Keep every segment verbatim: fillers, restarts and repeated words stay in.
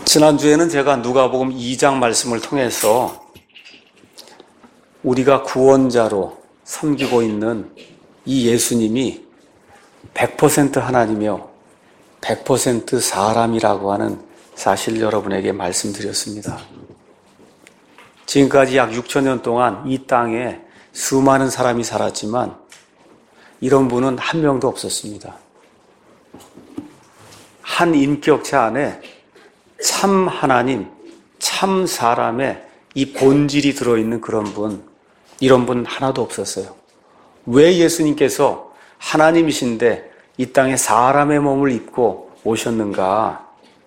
지난주에는 제가 누가복음 이 장 말씀을 통해서 우리가 구원자로 섬기고 있는 이 예수님이 백 퍼센트 하나님이며 백 퍼센트 사람이라고 하는 사실 여러분에게 말씀드렸습니다. 지금까지 약 육천 년 동안 이 땅에 수많은 사람이 살았지만 이런 분은 한 명도 없었습니다. 한 인격체 안에 참 하나님, 참 사람의 이 본질이 들어있는 그런 분, 이런 분 하나도 없었어요. 왜 예수님께서 하나님이신데 이 땅에 사람의 몸을 입고 오셨는가?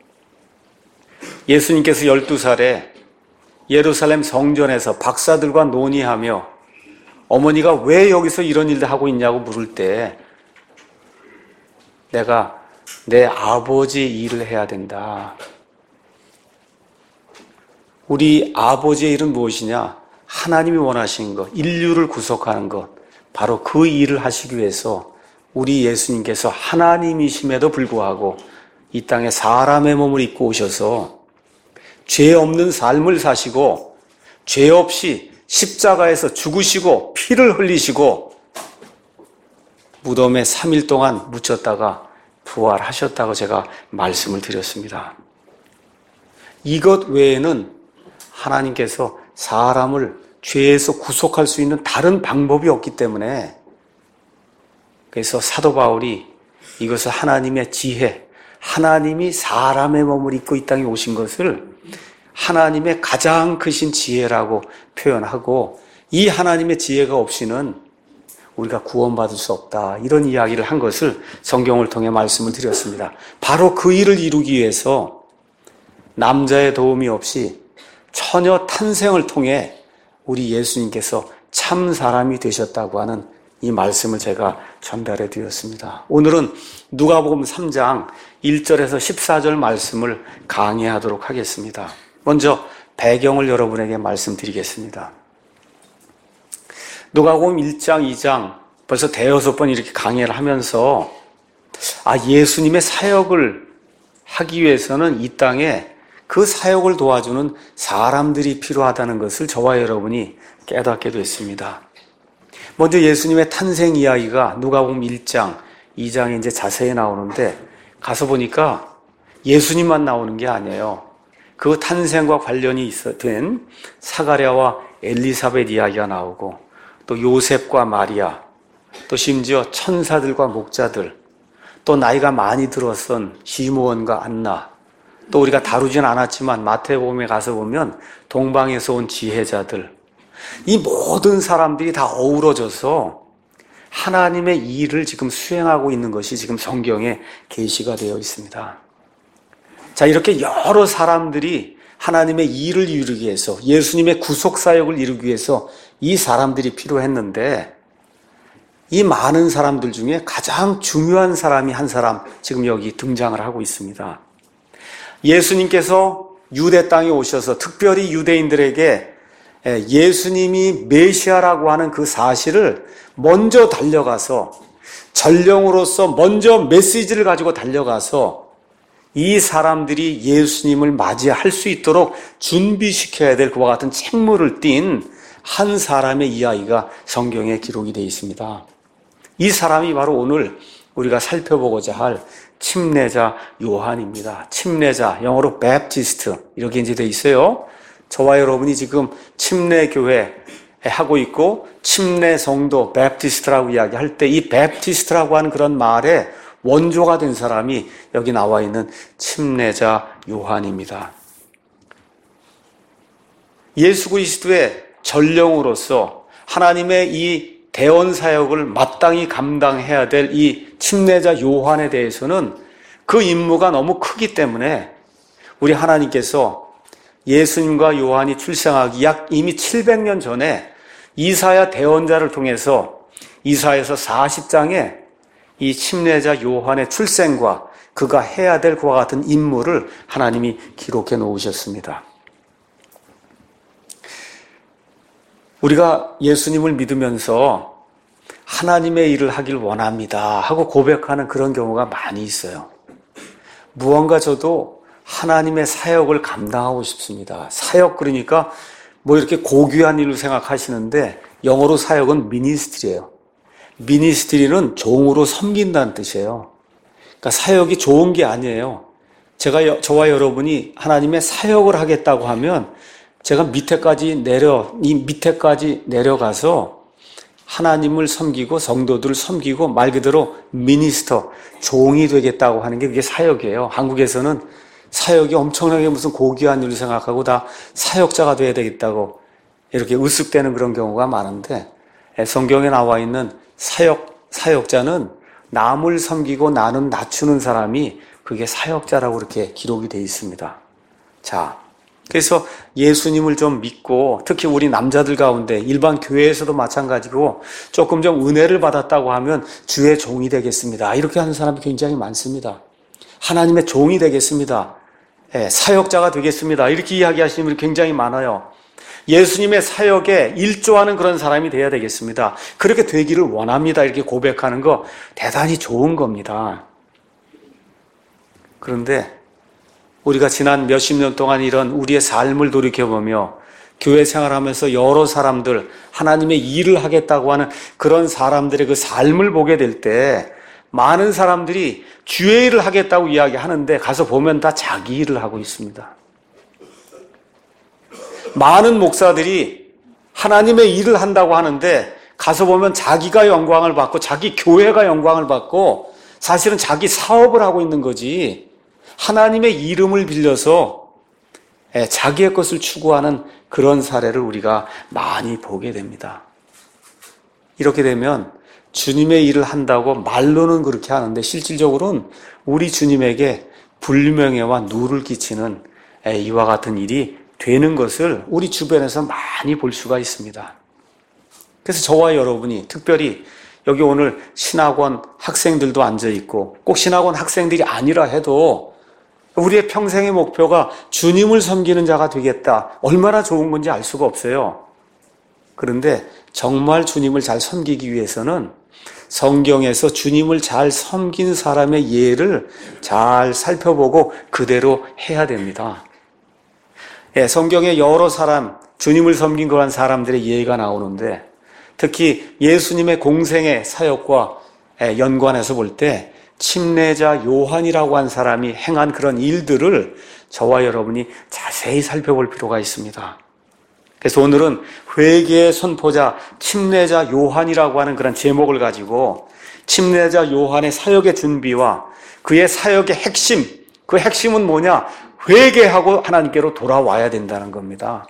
예수님께서 열두 살에 예루살렘 성전에서 박사들과 논의하며 어머니가 왜 여기서 이런 일을 하고 있냐고 물을 때 내가 내 아버지 일을 해야 된다. 우리 아버지의 일은 무엇이냐? 하나님이 원하신 것, 인류를 구속하는 것, 바로 그 일을 하시기 위해서 우리 예수님께서 하나님이심에도 불구하고 이 땅에 사람의 몸을 입고 오셔서 죄 없는 삶을 사시고 죄 없이 십자가에서 죽으시고 피를 흘리시고 무덤에 삼 일 동안 묻혔다가 부활하셨다고 제가 말씀을 드렸습니다. 이것 외에는 하나님께서 사람을 죄에서 구속할 수 있는 다른 방법이 없기 때문에 그래서 사도 바울이 이것을 하나님의 지혜, 하나님이 사람의 몸을 입고 이 땅에 오신 것을 하나님의 가장 크신 지혜라고 표현하고 이 하나님의 지혜가 없이는 우리가 구원받을 수 없다. 이런 이야기를 한 것을 성경을 통해 말씀을 드렸습니다. 바로 그 일을 이루기 위해서 남자의 도움이 없이 처녀 탄생을 통해 우리 예수님께서 참 사람이 되셨다고 하는 이 말씀을 제가 전달해 드렸습니다. 오늘은 누가복음 삼 장 일 절에서 십사 절 말씀을 강의하도록 하겠습니다. 먼저 배경을 여러분에게 말씀드리겠습니다. 누가복음 일 장, 이 장 벌써 대여섯 번 이렇게 강의를 하면서 아 예수님의 사역을 하기 위해서는 이 땅에 그 사역을 도와주는 사람들이 필요하다는 것을 저와 여러분이 깨닫게 됐습니다. 먼저 예수님의 탄생 이야기가 누가복음 일 장, 이 장에 이제 자세히 나오는데 가서 보니까 예수님만 나오는 게 아니에요. 그 탄생과 관련이 된 사가랴와 엘리사벳 이야기가 나오고 또 요셉과 마리아, 또 심지어 천사들과 목자들, 또 나이가 많이 들었던 시므온과 안나, 또 우리가 다루진 않았지만 마태복음에 가서 보면 동방에서 온 지혜자들, 이 모든 사람들이 다 어우러져서 하나님의 일을 지금 수행하고 있는 것이 지금 성경에 계시가 되어 있습니다. 자, 이렇게 여러 사람들이 하나님의 일을 이루기 위해서 예수님의 구속사역을 이루기 위해서 이 사람들이 필요했는데 이 많은 사람들 중에 가장 중요한 사람이 한 사람 지금 여기 등장을 하고 있습니다. 예수님께서 유대 땅에 오셔서 특별히 유대인들에게 예수님이 메시아라고 하는 그 사실을 먼저 달려가서 전령으로서 먼저 메시지를 가지고 달려가서 이 사람들이 예수님을 맞이할 수 있도록 준비시켜야 될 그와 같은 책무를 띈 한 사람의 이야기가 성경에 기록이 되어 있습니다. 이 사람이 바로 오늘 우리가 살펴보고자 할 침례자 요한입니다. 침례자, 영어로 베프티스트 이렇게 이제 되어 있어요. 저와 여러분이 지금 침례교회 하고 있고 침례 성도 베프티스트라고 이야기할 때 이 베프티스트라고 하는 그런 말에 원조가 된 사람이 여기 나와 있는 침례자 요한입니다. 예수 그리스도의 전령으로서 하나님의 이 대언 사역을 마땅히 감당해야 될 이 침례자 요한에 대해서는 그 임무가 너무 크기 때문에 우리 하나님께서 예수님과 요한이 출생하기 약 이미 칠백 년 전에 이사야 대언자를 통해서 이사야서 사십 장에 이 침례자 요한의 출생과 그가 해야 될 그와 같은 임무를 하나님이 기록해 놓으셨습니다. 우리가 예수님을 믿으면서 하나님의 일을 하길 원합니다 하고 고백하는 그런 경우가 많이 있어요. 무언가 저도 하나님의 사역을 감당하고 싶습니다. 사역 그러니까 뭐 이렇게 고귀한 일로 생각하시는데 영어로 사역은 미니스트리예요. 미니스트리는 종으로 섬긴다는 뜻이에요. 그러니까 사역이 좋은 게 아니에요. 제가 저와 여러분이 하나님의 사역을 하겠다고 하면 제가 밑에까지 내려 이 밑에까지 내려가서 하나님을 섬기고 성도들을 섬기고 말 그대로 미니스터, 종이 되겠다고 하는 게 그게 사역이에요. 한국에서는 사역이 엄청나게 무슨 고귀한 일을 생각하고 다 사역자가 돼야 되겠다고 이렇게 으쓱대는 그런 경우가 많은데 성경에 나와 있는 사역, 사역자는 남을 섬기고 나는 낮추는 사람이 그게 사역자라고 이렇게 기록이 되어 있습니다. 자, 그래서 예수님을 좀 믿고 특히 우리 남자들 가운데 일반 교회에서도 마찬가지고 조금 좀 은혜를 받았다고 하면 주의 종이 되겠습니다. 이렇게 하는 사람이 굉장히 많습니다. 하나님의 종이 되겠습니다. 예, 사역자가 되겠습니다. 이렇게 이야기하시는 분이 굉장히 많아요. 예수님의 사역에 일조하는 그런 사람이 되어야 되겠습니다. 그렇게 되기를 원합니다. 이렇게 고백하는 거 대단히 좋은 겁니다. 그런데 우리가 지난 몇십 년 동안 이런 우리의 삶을 돌이켜보며 교회 생활하면서 여러 사람들 하나님의 일을 하겠다고 하는 그런 사람들의 그 삶을 보게 될 때 많은 사람들이 주의 일을 하겠다고 이야기하는데 가서 보면 다 자기 일을 하고 있습니다. 많은 목사들이 하나님의 일을 한다고 하는데 가서 보면 자기가 영광을 받고 자기 교회가 영광을 받고 사실은 자기 사업을 하고 있는 거지 하나님의 이름을 빌려서 자기의 것을 추구하는 그런 사례를 우리가 많이 보게 됩니다. 이렇게 되면 주님의 일을 한다고 말로는 그렇게 하는데 실질적으로는 우리 주님에게 불명예와 누를 끼치는 이와 같은 일이 되는 것을 우리 주변에서 많이 볼 수가 있습니다. 그래서 저와 여러분이 특별히 여기 오늘 신학원 학생들도 앉아있고 꼭 신학원 학생들이 아니라 해도 우리의 평생의 목표가 주님을 섬기는 자가 되겠다. 얼마나 좋은 건지 알 수가 없어요. 그런데 정말 주님을 잘 섬기기 위해서는 성경에서 주님을 잘 섬긴 사람의 예를 잘 살펴보고 그대로 해야 됩니다. 예, 성경에 여러 사람, 주님을 섬긴 그런 사람들의 예가 나오는데 특히 예수님의 공생의 사역과 연관해서 볼 때 침례자 요한이라고 한 사람이 행한 그런 일들을 저와 여러분이 자세히 살펴볼 필요가 있습니다. 그래서 오늘은 회개의 선포자 침례자 요한이라고 하는 그런 제목을 가지고 침례자 요한의 사역의 준비와 그의 사역의 핵심, 그 핵심은 뭐냐? 회개하고 하나님께로 돌아와야 된다는 겁니다.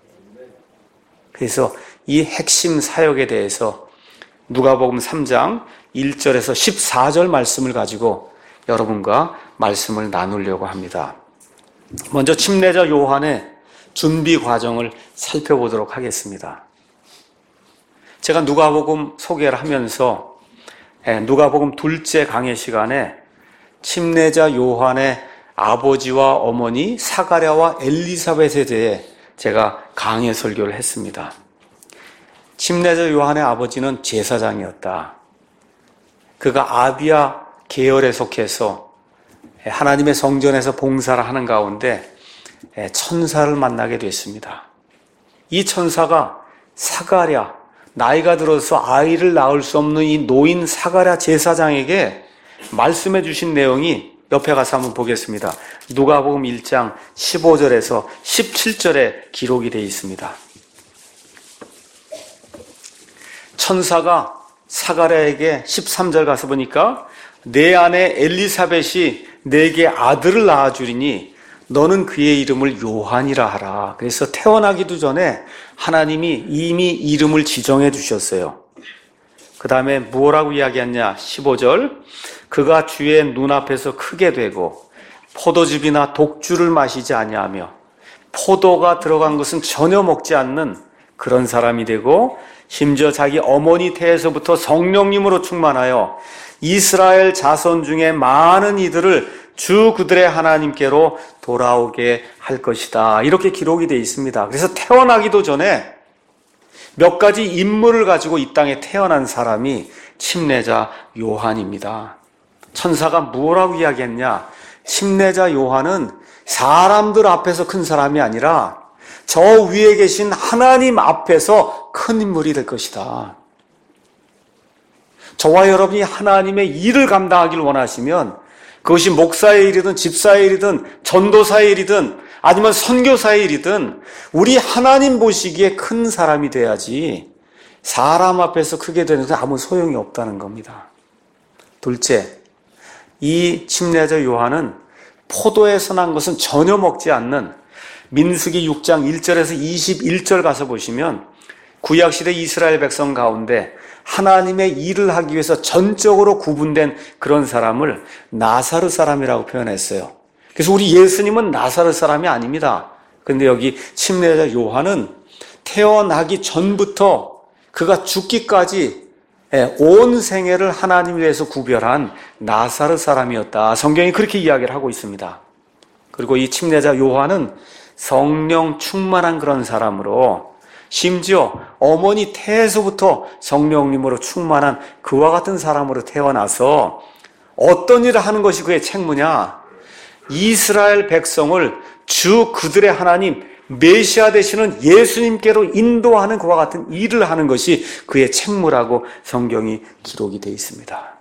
그래서 이 핵심 사역에 대해서 누가복음 삼 장 일 절에서 십사 절 말씀을 가지고 여러분과 말씀을 나누려고 합니다. 먼저 침례자 요한의 준비 과정을 살펴보도록 하겠습니다. 제가 누가복음 소개를 하면서 누가복음 둘째 강의 시간에 침례자 요한의 아버지와 어머니 사가랴와 엘리사벳에 대해 제가 강의 설교를 했습니다. 침례자 요한의 아버지는 제사장이었다. 그가 아비야 계열에 속해서 하나님의 성전에서 봉사를 하는 가운데 천사를 만나게 됐습니다. 이 천사가 사가랴, 나이가 들어서 아이를 낳을 수 없는 이 노인 사가랴 제사장에게 말씀해 주신 내용이 옆에 가서 한번 보겠습니다. 누가복음 일 장 십오 절에서 십칠 절에 기록이 되어 있습니다. 천사가 사가랴에게 십삼 절 가서 보니까 내 아내 엘리사벳이 내게 아들을 낳아주리니 너는 그의 이름을 요한이라 하라. 그래서 태어나기도 전에 하나님이 이미 이름을 지정해 주셨어요. 그 다음에 뭐라고 이야기했냐? 십오 절 그가 주의 눈앞에서 크게 되고 포도즙이나 독주를 마시지 아니하며 포도가 들어간 것은 전혀 먹지 않는 그런 사람이 되고 심지어 자기 어머니 태에서부터 성령님으로 충만하여 이스라엘 자손 중에 많은 이들을 주 그들의 하나님께로 돌아오게 할 것이다. 이렇게 기록이 되어 있습니다. 그래서 태어나기도 전에 몇 가지 인물을 가지고 이 땅에 태어난 사람이 침례자 요한입니다. 천사가 뭐라고 이야기했냐? 침례자 요한은 사람들 앞에서 큰 사람이 아니라 저 위에 계신 하나님 앞에서 큰 인물이 될 것이다. 저와 여러분이 하나님의 일을 감당하길 원하시면 그것이 목사의 일이든 집사의 일이든 전도사의 일이든 아니면 선교사의 일이든 우리 하나님 보시기에 큰 사람이 돼야지 사람 앞에서 크게 되는 것은 아무 소용이 없다는 겁니다. 둘째, 이 침례자 요한은 포도에서 난 것은 전혀 먹지 않는 민수기 육 장 일 절에서 이십일 절 가서 보시면 구약시대 이스라엘 백성 가운데 하나님의 일을 하기 위해서 전적으로 구분된 그런 사람을 나사렛 사람이라고 표현했어요. 그래서 우리 예수님은 나사렛 사람이 아닙니다. 그런데 여기 침례자 요한은 태어나기 전부터 그가 죽기까지 온 생애를 하나님 위해서 구별한 나사렛 사람이었다. 성경이 그렇게 이야기를 하고 있습니다. 그리고 이 침례자 요한은 성령 충만한 그런 사람으로 심지어 어머니 태에서부터 성령님으로 충만한 그와 같은 사람으로 태어나서 어떤 일을 하는 것이 그의 책무냐? 이스라엘 백성을 주 그들의 하나님 메시아 되시는 예수님께로 인도하는 그와 같은 일을 하는 것이 그의 책무라고 성경이 기록이 되어 있습니다.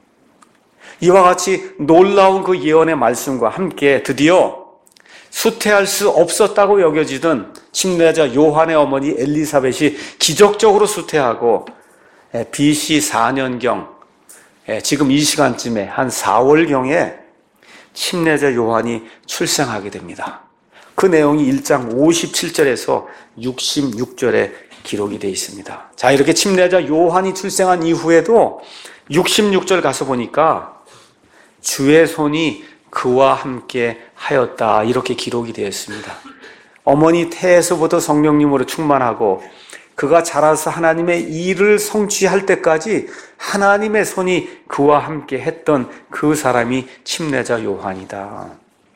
이와 같이 놀라운 그 예언의 말씀과 함께 드디어 수태할 수 없었다고 여겨지던 침례자 요한의 어머니 엘리사벳이 기적적으로 수태하고 비씨 사 년경 지금 이 시간쯤에 한 사월경에 침례자 요한이 출생하게 됩니다. 그 내용이 일 장 오십칠 절에서 육십육 절에 기록이 되어 있습니다. 자, 이렇게 침례자 요한이 출생한 이후에도 육십육 절 가서 보니까 주의 손이 그와 함께 하였다, 이렇게 기록이 되어 있습니다. 어머니 태에서부터 성령님으로 충만하고 그가 자라서 하나님의 일을 성취할 때까지 하나님의 손이 그와 함께 했던 그 사람이 침례자 요한이다.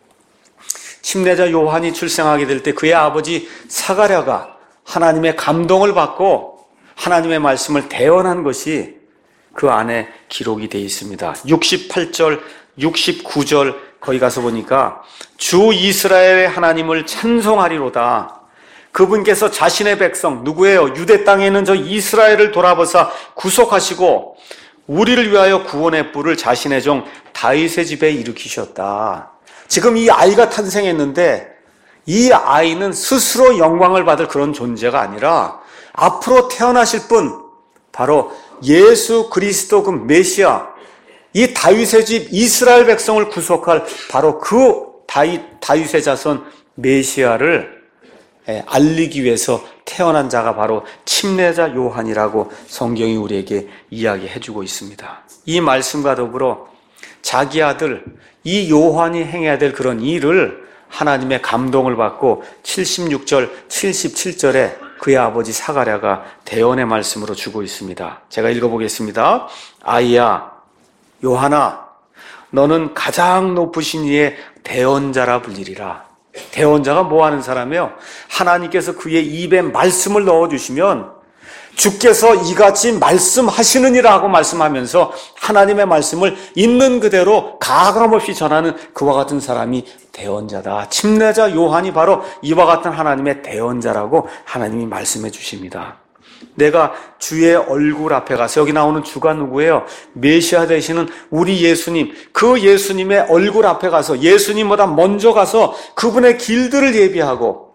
침례자 요한이 출생하게 될 때 그의 아버지 사가랴가 하나님의 감동을 받고 하나님의 말씀을 대언한 것이 그 안에 기록이 되어 있습니다. 육십팔 절, 육십구 절 거기 가서 보니까 주 이스라엘의 하나님을 찬송하리로다. 그분께서 자신의 백성 누구예요? 유대 땅에 있는 저 이스라엘을 돌아보사 구속하시고 우리를 위하여 구원의 뿔을 자신의 종 다윗의 집에 일으키셨다. 지금 이 아이가 탄생했는데 이 아이는 스스로 영광을 받을 그런 존재가 아니라 앞으로 태어나실 분, 바로 예수 그리스도 그 메시아, 이 다윗의 집 이스라엘 백성을 구속할 바로 그 다윗, 다윗의 자손 메시아를 알리기 위해서 태어난 자가 바로 침례자 요한이라고 성경이 우리에게 이야기해주고 있습니다. 이 말씀과 더불어 자기 아들 이 요한이 행해야 될 그런 일을 하나님의 감동을 받고 칠십육 절, 칠십칠 절에 그의 아버지 사가랴가 대언의 말씀으로 주고 있습니다. 제가 읽어보겠습니다. 아이야, 요한아, 너는 가장 높으신 이의 대언자라 불리리라. 대언자가 뭐 하는 사람이에요? 하나님께서 그의 입에 말씀을 넣어주시면 주께서 이같이 말씀하시느니라 고 말씀하면서 하나님의 말씀을 있는 그대로 가감없이 전하는 그와 같은 사람이 대언자다. 침례자 요한이 바로 이와 같은 하나님의 대언자라고 하나님이 말씀해 주십니다. 내가 주의 얼굴 앞에 가서, 여기 나오는 주가 누구예요? 메시아 되시는 우리 예수님, 그 예수님의 얼굴 앞에 가서 예수님보다 먼저 가서 그분의 길들을 예비하고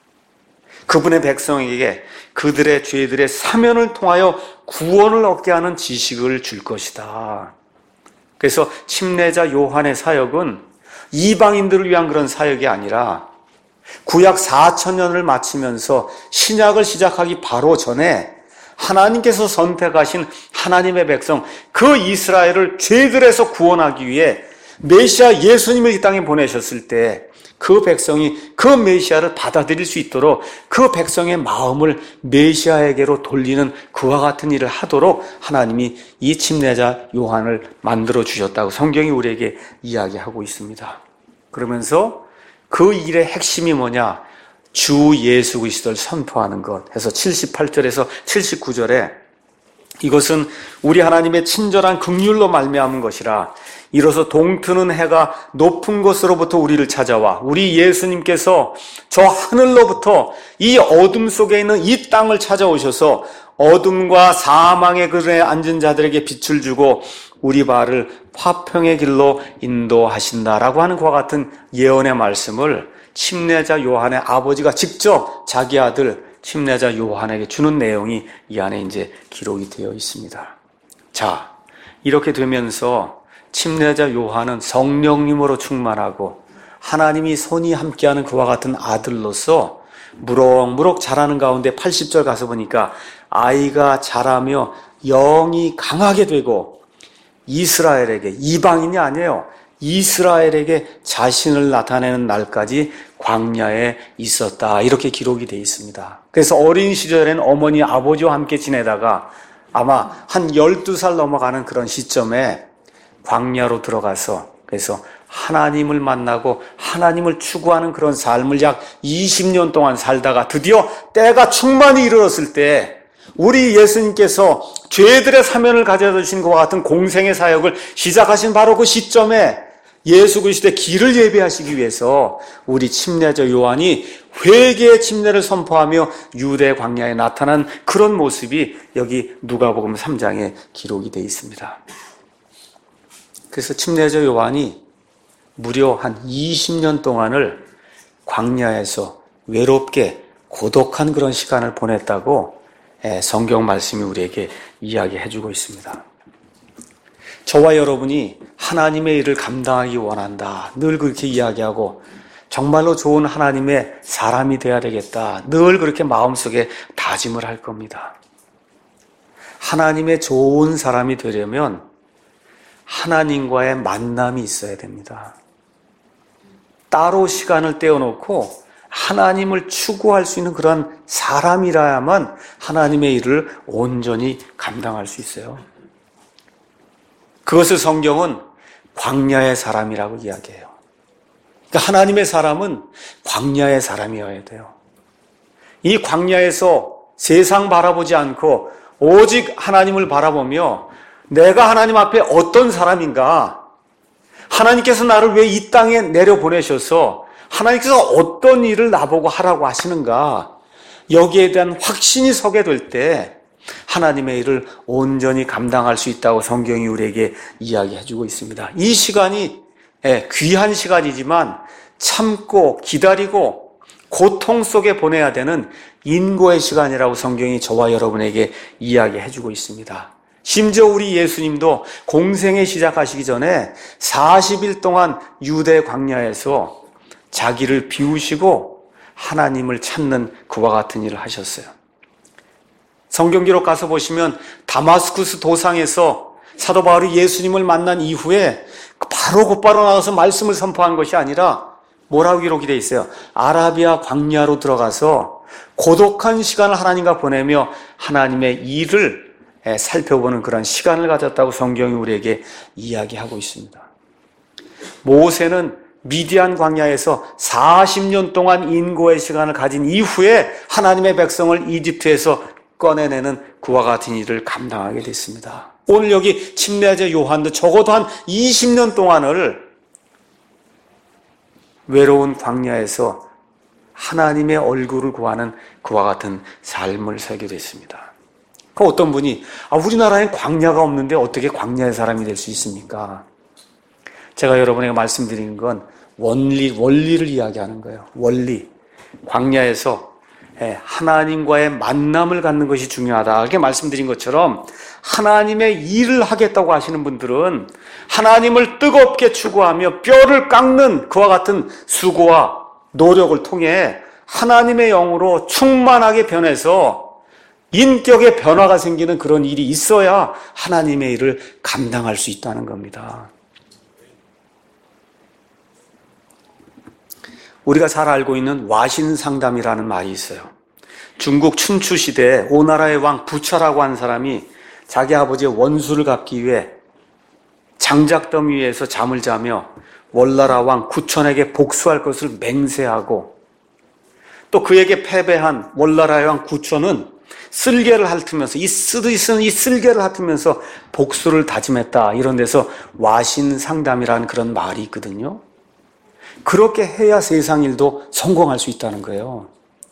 그분의 백성에게 그들의 죄들의 사면을 통하여 구원을 얻게 하는 지식을 줄 것이다. 그래서 침례자 요한의 사역은 이방인들을 위한 그런 사역이 아니라 구약 사천 년을 마치면서 신약을 시작하기 바로 전에 하나님께서 선택하신 하나님의 백성, 그 이스라엘을 죄들에서 구원하기 위해 메시아 예수님을 이 땅에 보내셨을 때 그 백성이 그 메시아를 받아들일 수 있도록 그 백성의 마음을 메시아에게로 돌리는 그와 같은 일을 하도록 하나님이 이 침례자 요한을 만들어 주셨다고 성경이 우리에게 이야기하고 있습니다. 그러면서 그 일의 핵심이 뭐냐? 주 예수 그리스도를 선포하는 것 해서 칠십팔 절에서 칠십구 절에 이것은 우리 하나님의 친절한 긍휼로 말미암은 것이라 이로써 동트는 해가 높은 곳으로부터 우리를 찾아와 우리 예수님께서 저 하늘로부터 이 어둠 속에 있는 이 땅을 찾아오셔서 어둠과 사망의 그늘에 앉은 자들에게 빛을 주고 우리 발을 화평의 길로 인도하신다라고 하는 그와 같은 예언의 말씀을 침례자 요한의 아버지가 직접 자기 아들 침례자 요한에게 주는 내용이 이 안에 이제 기록이 되어 있습니다. 자, 이렇게 되면서 침례자 요한은 성령님으로 충만하고 하나님이 손이 함께하는 그와 같은 아들로서 무럭무럭 자라는 가운데 팔십 절 가서 보니까 아이가 자라며 영이 강하게 되고 이스라엘에게, 이방인이 아니에요, 이스라엘에게 자신을 나타내는 날까지 광야에 있었다, 이렇게 기록이 되어 있습니다. 그래서 어린 시절엔 어머니 아버지와 함께 지내다가 아마 한 열두 살 넘어가는 그런 시점에 광야로 들어가서 그래서 하나님을 만나고 하나님을 추구하는 그런 삶을 약 이십 년 동안 살다가 드디어 때가 충만히 이르렀을 때 우리 예수님께서 죄들의 사면을 가져다 주신 것과 같은 공생의 사역을 시작하신 바로 그 시점에 예수 그리스도의 길을 예비하시기 위해서 우리 침례자 요한이 회개의 침례를 선포하며 유대 광야에 나타난 그런 모습이 여기 누가복음 삼 장에 기록이 되어 있습니다. 그래서 침례자 요한이 무려 한 이십 년 동안을 광야에서 외롭게 고독한 그런 시간을 보냈다고 성경 말씀이 우리에게 이야기해주고 있습니다. 저와 여러분이 하나님의 일을 감당하기 원한다, 늘 그렇게 이야기하고 정말로 좋은 하나님의 사람이 되어야 되겠다, 늘 그렇게 마음속에 다짐을 할 겁니다. 하나님의 좋은 사람이 되려면 하나님과의 만남이 있어야 됩니다. 따로 시간을 떼어놓고 하나님을 추구할 수 있는 그런 사람이라야만 하나님의 일을 온전히 감당할 수 있어요. 그것을 성경은 광야의 사람이라고 이야기해요. 그러니까 하나님의 사람은 광야의 사람이어야 돼요. 이 광야에서 세상 바라보지 않고 오직 하나님을 바라보며 내가 하나님 앞에 어떤 사람인가, 하나님께서 나를 왜 이 땅에 내려보내셔서 하나님께서 어떤 일을 나보고 하라고 하시는가, 여기에 대한 확신이 서게 될 때 하나님의 일을 온전히 감당할 수 있다고 성경이 우리에게 이야기해주고 있습니다. 이 시간이 귀한 시간이지만 참고 기다리고 고통 속에 보내야 되는 인고의 시간이라고 성경이 저와 여러분에게 이야기해주고 있습니다. 심지어 우리 예수님도 공생에 시작하시기 전에 사십 일 동안 유대 광야에서 자기를 비우시고 하나님을 찾는 그와 같은 일을 하셨어요. 성경 기록 가서 보시면 다마스쿠스 도상에서 사도 바울이 예수님을 만난 이후에 바로 곧바로 나가서 말씀을 선포한 것이 아니라 뭐라고 기록이 되어 있어요? 아라비아 광야로 들어가서 고독한 시간을 하나님과 보내며 하나님의 일을 살펴보는 그런 시간을 가졌다고 성경이 우리에게 이야기하고 있습니다. 모세는 미디안 광야에서 사십 년 동안 인고의 시간을 가진 이후에 하나님의 백성을 이집트에서 꺼내내는 그와 같은 일을 감당하게 됐습니다. 오늘 여기 침례자 요한도 적어도 한 이십 년 동안을 외로운 광야에서 하나님의 얼굴을 구하는 그와 같은 삶을 살게 됐습니다. 그 어떤 분이 아, 우리나라엔 광야가 없는데 어떻게 광야의 사람이 될 수 있습니까? 제가 여러분에게 말씀드리는 건 원리, 원리를 이야기하는 거예요. 원리. 광야에서 하나님과의 만남을 갖는 것이 중요하다, 이렇게 말씀드린 것처럼 하나님의 일을 하겠다고 하시는 분들은 하나님을 뜨겁게 추구하며 뼈를 깎는 그와 같은 수고와 노력을 통해 하나님의 영으로 충만하게 변해서 인격의 변화가 생기는 그런 일이 있어야 하나님의 일을 감당할 수 있다는 겁니다. 우리가 잘 알고 있는 와신상담이라는 말이 있어요. 중국 춘추 시대에 오나라의 왕 부차라고 한 사람이 자기 아버지의 원수를 갚기 위해 장작더미 위에서 잠을 자며 월나라 왕 구천에게 복수할 것을 맹세하고 또 그에게 패배한 월나라의 왕 구천은 쓸개를 핥으면서 이 쓰듯이 쓰는 이 쓸개를 핥으면서 복수를 다짐했다. 이런 데서 와신상담이라는 그런 말이 있거든요. 그렇게 해야 세상 일도 성공할 수 있다는 거예요.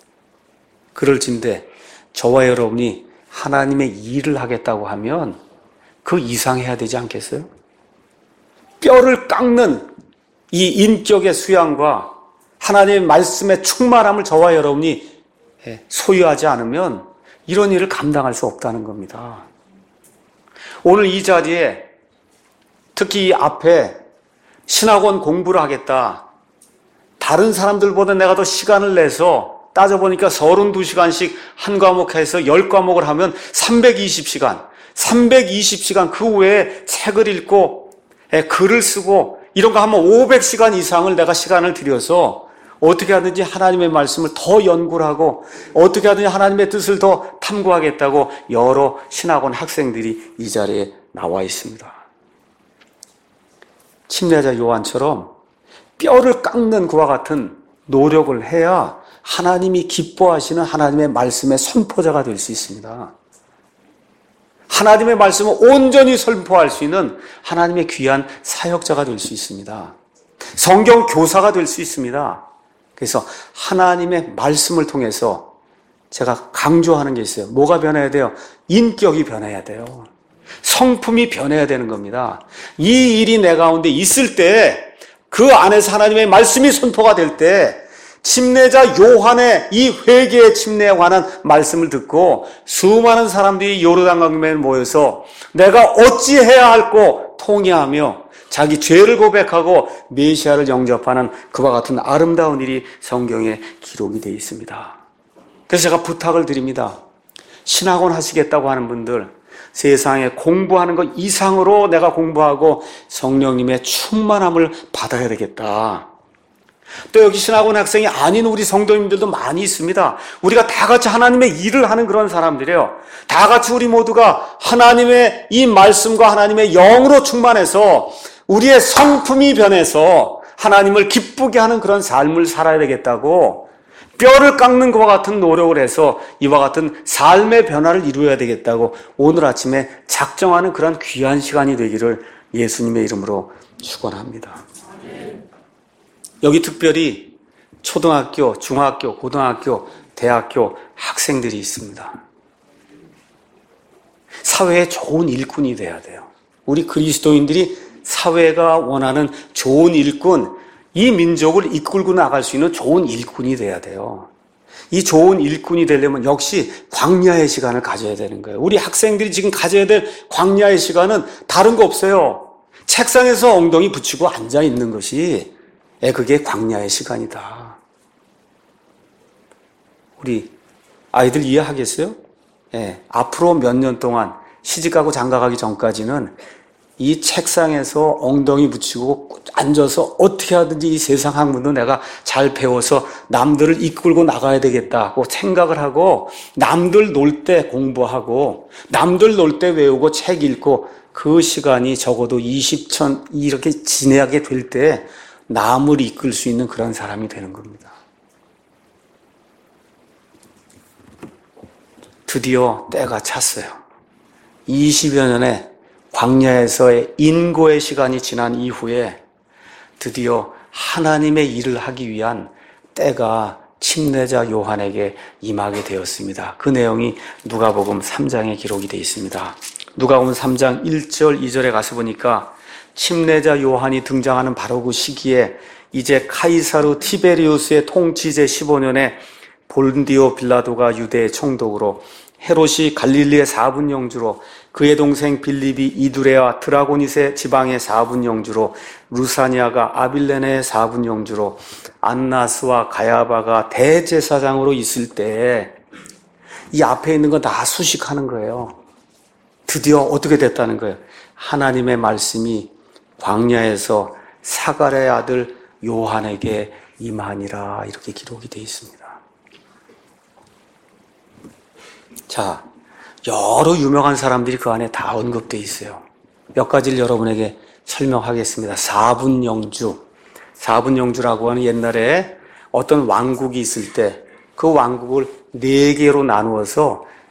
그럴진데 저와 여러분이 하나님의 일을 하겠다고 하면 그 이상 해야 되지 않겠어요? 뼈를 깎는 이 인격의 수양과 하나님의 말씀의 충만함을 저와 여러분이 소유하지 않으면 이런 일을 감당할 수 없다는 겁니다. 오늘 이 자리에 특히 이 앞에 신학원 공부를 하겠다. 다른 사람들보다 내가 더 시간을 내서 따져보니까 서른두 시간씩 한 과목 해서 열 과목을 하면 삼백이십 시간, 삼백이십 시간 그 외에 책을 읽고 글을 쓰고 이런 거 하면 오백 시간 이상을 내가 시간을 들여서 어떻게 하든지 하나님의 말씀을 더 연구를 하고 어떻게 하든지 하나님의 뜻을 더 탐구하겠다고 여러 신학원 학생들이 이 자리에 나와 있습니다. 침례자 요한처럼 뼈를 깎는 그와 같은 노력을 해야 하나님이 기뻐하시는 하나님의 말씀의 선포자가 될 수 있습니다. 하나님의 말씀을 온전히 선포할 수 있는 하나님의 귀한 사역자가 될 수 있습니다. 성경 교사가 될 수 있습니다. 그래서 하나님의 말씀을 통해서 제가 강조하는 게 있어요. 뭐가 변해야 돼요? 인격이 변해야 돼요. 성품이 변해야 되는 겁니다. 이 일이 내 가운데 있을 때 그 안에서 하나님의 말씀이 선포가 될 때 침례자 요한의 이 회개의 침례에 관한 말씀을 듣고 수많은 사람들이 요르단강변에 모여서 내가 어찌해야 할꼬 통회하며 자기 죄를 고백하고 메시아를 영접하는 그와 같은 아름다운 일이 성경에 기록이 되어 있습니다. 그래서 제가 부탁을 드립니다. 신학원 하시겠다고 하는 분들, 세상에 공부하는 것 이상으로 내가 공부하고 성령님의 충만함을 받아야 되겠다. 또 여기 신학원 학생이 아닌 우리 성도님들도 많이 있습니다. 우리가 다 같이 하나님의 일을 하는 그런 사람들이에요. 다 같이 우리 모두가 하나님의 이 말씀과 하나님의 영으로 충만해서 우리의 성품이 변해서 하나님을 기쁘게 하는 그런 삶을 살아야 되겠다고 뼈를 깎는 것과 같은 노력을 해서 이와 같은 삶의 변화를 이루어야 되겠다고 오늘 아침에 작정하는 그런 귀한 시간이 되기를 예수님의 이름으로 축원합니다. 여기 특별히 초등학교, 중학교, 고등학교, 대학교 학생들이 있습니다. 사회에 좋은 일꾼이 돼야 돼요. 우리 그리스도인들이 사회가 원하는 좋은 일꾼, 이 민족을 이끌고 나갈 수 있는 좋은 일꾼이 돼야 돼요. 이 좋은 일꾼이 되려면 역시 광야의 시간을 가져야 되는 거예요. 우리 학생들이 지금 가져야 될 광야의 시간은 다른 거 없어요. 책상에서 엉덩이 붙이고 앉아 있는 것이 그게 광야의 시간이다. 우리 아이들 이해하겠어요? 예, 앞으로 몇 년 동안 시집가고 장가가기 전까지는 이 책상에서 엉덩이 붙이고 앉아서 어떻게 하든지 이 세상 학문도 내가 잘 배워서 남들을 이끌고 나가야 되겠다고 생각을 하고 남들 놀 때 공부하고 남들 놀 때 외우고 책 읽고 그 시간이 적어도 이십 천 이렇게 지내게 될 때 남을 이끌 수 있는 그런 사람이 되는 겁니다. 드디어 때가 찼어요. 이십여 년의 광야에서의 인고의 시간이 지난 이후에 드디어 하나님의 일을 하기 위한 때가 침례자 요한에게 임하게 되었습니다. 그 내용이 누가복음 삼 장에 기록이 되어 있습니다. 누가복음 삼 장 일 절 이 절에 가서 보니까 침례자 요한이 등장하는 바로 그 시기에 이제 카이사르 티베리우스의 통치 제십오 년에 본디오 빌라도가 유대의 총독으로, 헤롯이 갈릴리의 사분 영주로, 그의 동생 빌립이 이두레와 드라고니세 지방의 사분 영주로, 루사니아가 아빌레네의 사분 영주로, 안나스와 가야바가 대제사장으로 있을 때 이 앞에 있는 거 다 수식하는 거예요. 드디어 어떻게 됐다는 거예요? 하나님의 말씀이 광야에서 사갈의 아들 요한에게 임하니라, 이렇게 기록이 되어 있습니다. 자, 여러 유명한 사람들이 그 안에 다 언급되어 있어요. 몇 가지를 여러분에게 설명하겠습니다. 사분 영주, 사분 영주라고 하는 옛날에 어떤 왕국이 있을 때 그 왕국을 네 개로 나누어서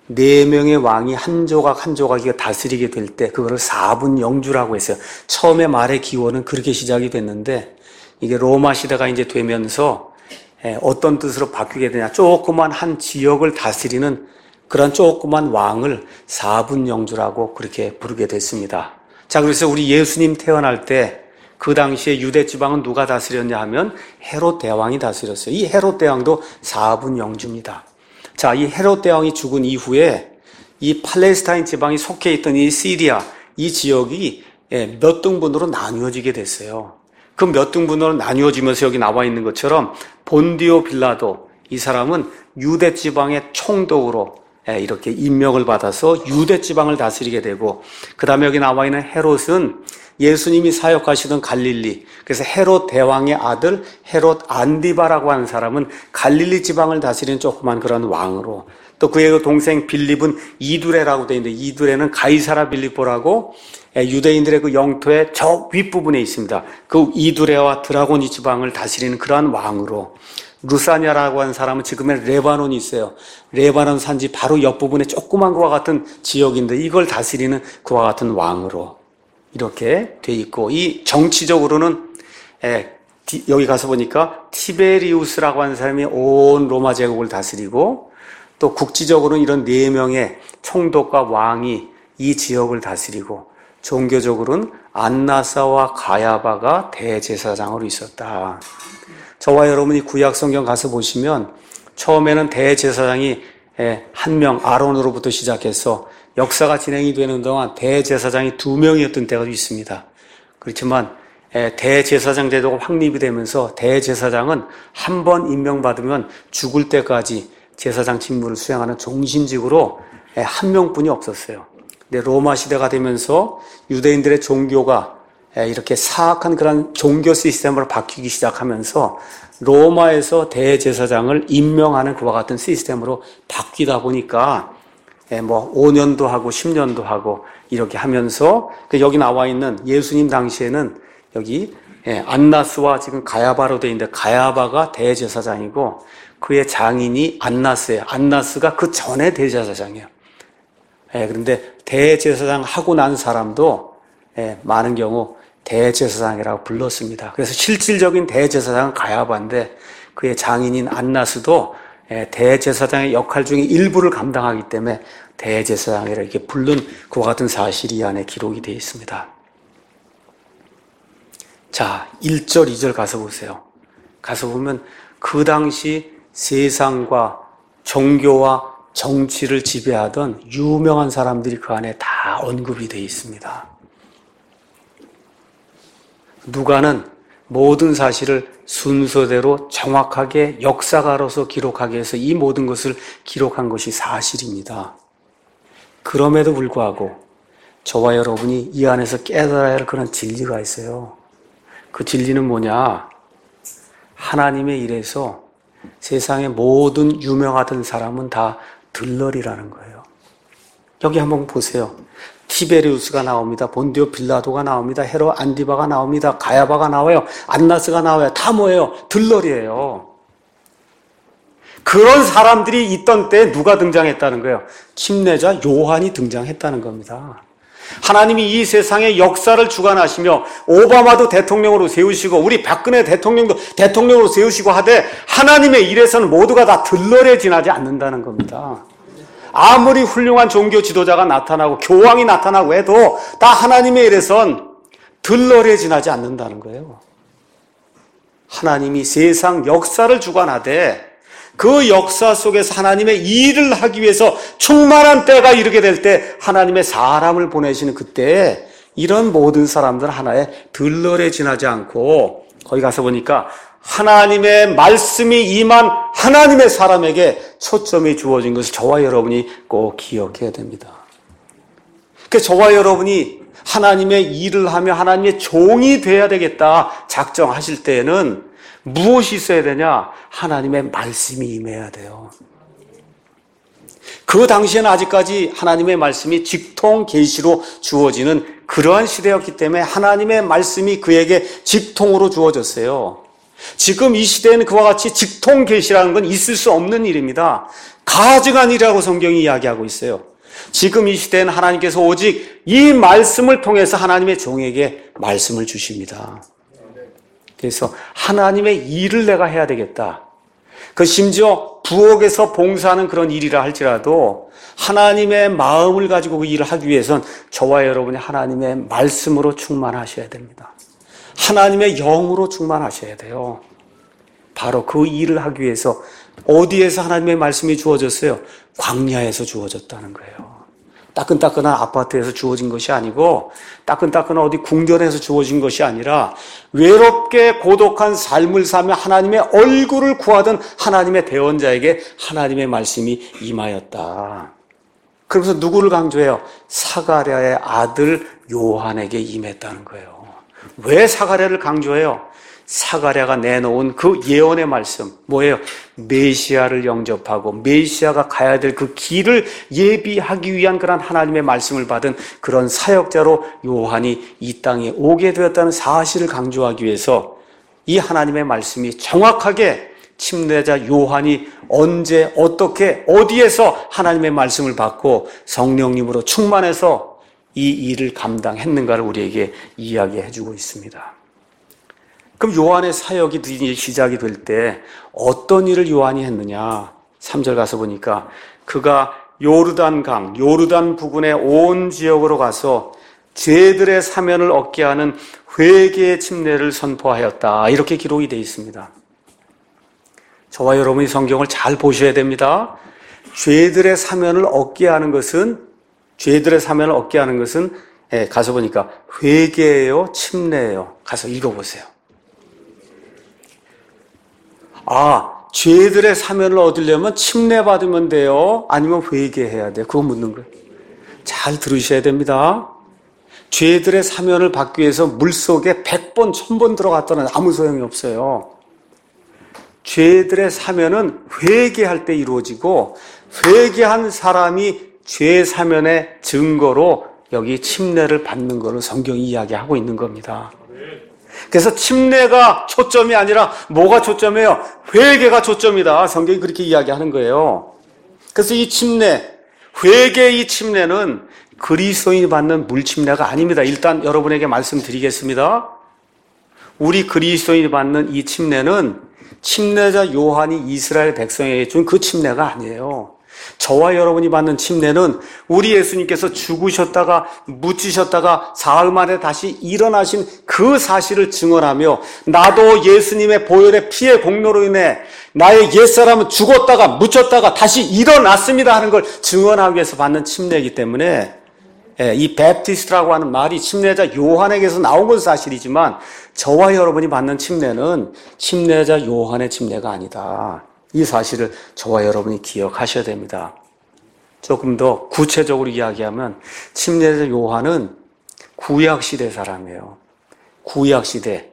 네 명의 왕이 한 조각 한 조각이 다스리게 될 때 그거를 사분 영주라고 했어요. 처음에 말의 기원은 그렇게 시작이 됐는데 이게 로마 시대가 이제 되면서 어떤 뜻으로 바뀌게 되냐. 조그만 한 지역을 다스리는 그런 조그만 왕을 사분 영주라고 그렇게 부르게 됐습니다. 자, 그래서 우리 예수님 태어날 때 그 당시에 유대 지방은 누가 다스렸냐 하면 헤롯 대왕이 다스렸어요. 이 헤롯 대왕도 사분 영주입니다. 자, 이 헤롯 대왕이 죽은 이후에 이 팔레스타인 지방이 속해 있던 이 시리아, 이 지역이 몇 등분으로 나뉘어지게 됐어요. 그 몇 등분으로 나뉘어지면서 여기 나와 있는 것처럼 본디오 빌라도, 이 사람은 유대 지방의 총독으로 이렇게 임명을 받아서 유대 지방을 다스리게 되고, 그 다음에 여기 나와 있는 헤롯은 예수님이 사역하시던 갈릴리, 그래서 헤롯 대왕의 아들 헤롯 안디바라고 하는 사람은 갈릴리 지방을 다스리는 조그만 그런 왕으로, 또 그의 동생 빌립은 이두레라고 되어 있는데 이두레는 가이사라 빌립보라고 유대인들의 그 영토의 저 윗부분에 있습니다. 그 이두레와 드라고니 지방을 다스리는 그러한 왕으로, 루사냐라고 하는 사람은 지금의 레바논이 있어요. 레바논 산지 바로 옆부분에 조그만 것과 같은 지역인데 이걸 다스리는 그와 같은 왕으로 이렇게 돼 있고, 이 정치적으로는 에, 디, 여기 가서 보니까 티베리우스라고 하는 사람이 온 로마 제국을 다스리고, 또 국지적으로는 이런 네 명의 총독과 왕이 이 지역을 다스리고, 종교적으로는 안나사와 가야바가 대제사장으로 있었다. 저와 여러분이 구약 성경 가서 보시면 처음에는 대제사장이 한 명 아론으로부터 시작해서 역사가 진행이 되는 동안 대제사장이 두 명이었던 때가 있습니다. 그렇지만 대제사장 제도가 확립이 되면서 대제사장은 한 번 임명받으면 죽을 때까지 제사장 직무를 수행하는 종신직으로 한 명뿐이 없었어요. 근데 로마 시대가 되면서 유대인들의 종교가 이렇게 사악한 그런 종교 시스템으로 바뀌기 시작하면서 로마에서 대제사장을 임명하는 그와 같은 시스템으로 바뀌다 보니까 뭐 오 년도 하고 십 년도 하고 이렇게 하면서 여기 나와 있는 예수님 당시에는 여기 안나스와 지금 가야바로 되어 있는데 가야바가 대제사장이고 그의 장인이 안나스예요. 안나스가 그 전에 대제사장이에요. 그런데 대제사장 하고 난 사람도 많은 경우 대제사장이라고 불렀습니다. 그래서 실질적인 대제사장은 가야바인데 그의 장인인 안나스도 대제사장의 역할 중에 일부를 감당하기 때문에 대제사장이라 이렇게 부른 그와 같은 사실이 이 안에 기록이 되어 있습니다. 자, 일 절, 이 절 가서 보세요. 가서 보면 그 당시 세상과 종교와 정치를 지배하던 유명한 사람들이 그 안에 다 언급이 되어 있습니다. 누가는 모든 사실을 순서대로 정확하게 역사가로서 기록하기 위해서 이 모든 것을 기록한 것이 사실입니다. 그럼에도 불구하고 저와 여러분이 이 안에서 깨달아야 할 그런 진리가 있어요. 그 진리는 뭐냐? 하나님의 일에서 세상의 모든 유명하던 사람은 다 들러리라는 거예요. 여기 한번 보세요. 티베리우스가 나옵니다. 본디오 빌라도가 나옵니다. 헤롯 안디바가 나옵니다. 가야바가 나와요. 안나스가 나와요. 다 뭐예요? 들러리예요. 그런 사람들이 있던 때 누가 등장했다는 거예요? 침례자 요한이 등장했다는 겁니다. 하나님이 이 세상의 역사를 주관하시며 오바마도 대통령으로 세우시고 우리 박근혜 대통령도 대통령으로 세우시고 하되 하나님의 일에서는 모두가 다 들러리에 지나지 않는다는 겁니다. 아무리 훌륭한 종교 지도자가 나타나고 교황이 나타나고 해도 다 하나님의 일에선 들러리에 지나지 않는다는 거예요. 하나님이 세상 역사를 주관하되 그 역사 속에서 하나님의 일을 하기 위해서 충만한 때가 이르게 될 때 하나님의 사람을 보내시는 그때에 이런 모든 사람들 하나에 들러리에 지나지 않고 거기 가서 보니까 하나님의 말씀이 임한 하나님의 사람에게 초점이 주어진 것을 저와 여러분이 꼭 기억해야 됩니다. 그래서 저와 여러분이 하나님의 일을 하며 하나님의 종이 돼야 되겠다 작정하실 때에는 무엇이 있어야 되냐? 하나님의 말씀이 임해야 돼요. 그 당시에는 아직까지 하나님의 말씀이 직통 계시로 주어지는 그러한 시대였기 때문에 하나님의 말씀이 그에게 직통으로 주어졌어요. 지금 이 시대에는 그와 같이 직통 계시라는 건 있을 수 없는 일입니다. 가증한 일이라고 성경이 이야기하고 있어요. 지금 이 시대에는 하나님께서 오직 이 말씀을 통해서 하나님의 종에게 말씀을 주십니다. 그래서 하나님의 일을 내가 해야 되겠다. 그 심지어 부엌에서 봉사하는 그런 일이라 할지라도 하나님의 마음을 가지고 그 일을 하기 위해선 저와 여러분이 하나님의 말씀으로 충만하셔야 됩니다. 하나님의 영으로 충만하셔야 돼요. 바로 그 일을 하기 위해서 어디에서 하나님의 말씀이 주어졌어요? 광야에서 주어졌다는 거예요. 따끈따끈한 아파트에서 주어진 것이 아니고 따끈따끈한 어디 궁전에서 주어진 것이 아니라 외롭게 고독한 삶을 사며 하나님의 얼굴을 구하던 하나님의 대언자에게 하나님의 말씀이 임하였다. 그러면서 누구를 강조해요? 사가랴의 아들 요한에게 임했다는 거예요. 왜 사가랴를 강조해요? 사가랴가 내놓은 그 예언의 말씀 뭐예요? 메시아를 영접하고 메시아가 가야 될 그 길을 예비하기 위한 그런 하나님의 말씀을 받은 그런 사역자로 요한이 이 땅에 오게 되었다는 사실을 강조하기 위해서 이 하나님의 말씀이 정확하게 침례자 요한이 언제 어떻게 어디에서 하나님의 말씀을 받고 성령님으로 충만해서 이 일을 감당했는가를 우리에게 이야기해 주고 있습니다. 그럼 요한의 사역이 시작이 될 때 어떤 일을 요한이 했느냐? 삼 절 가서 보니까 그가 요르단강, 요르단 부근의 온 지역으로 가서 죄들의 사면을 얻게 하는 회개의 침례를 선포하였다. 이렇게 기록이 되어 있습니다. 저와 여러분이 성경을 잘 보셔야 됩니다. 죄들의 사면을 얻게 하는 것은 죄들의 사면을 얻게 하는 것은 예, 가서 보니까 회개예요, 침례예요. 가서 읽어보세요. 아, 죄들의 사면을 얻으려면 침례 받으면 돼요? 아니면 회개해야 돼요? 그거 묻는 거예요. 잘 들으셔야 됩니다. 죄들의 사면을 받기 위해서 물속에 백 번, 천 번 들어갔다는 아무 소용이 없어요. 죄들의 사면은 회개할 때 이루어지고 회개한 사람이 죄 사면의 증거로 여기 침례를 받는 것을 성경이 이야기하고 있는 겁니다. 그래서 침례가 초점이 아니라 뭐가 초점이에요? 회개가 초점이다. 성경이 그렇게 이야기하는 거예요. 그래서 이 침례, 회개의 이 침례는 그리스도인이 받는 물침례가 아닙니다. 일단 여러분에게 말씀드리겠습니다. 우리 그리스도인이 받는 이 침례는 침례자 요한이 이스라엘 백성에게 준 그 침례가 아니에요. 저와 여러분이 받는 침례는 우리 예수님께서 죽으셨다가 묻히셨다가 사흘 만에 다시 일어나신 그 사실을 증언하며 나도 예수님의 보혈의 피의 공로로 인해 나의 옛사람은 죽었다가 묻혔다가 다시 일어났습니다 하는 걸 증언하기 위해서 받는 침례이기 때문에 이 베프티스트라고 하는 말이 침례자 요한에게서 나온 건 사실이지만 저와 여러분이 받는 침례는 침례자 요한의 침례가 아니다. 이 사실을 저와 여러분이 기억하셔야 됩니다. 조금 더 구체적으로 이야기하면 침례자 요한은 구약시대 사람이에요. 구약시대.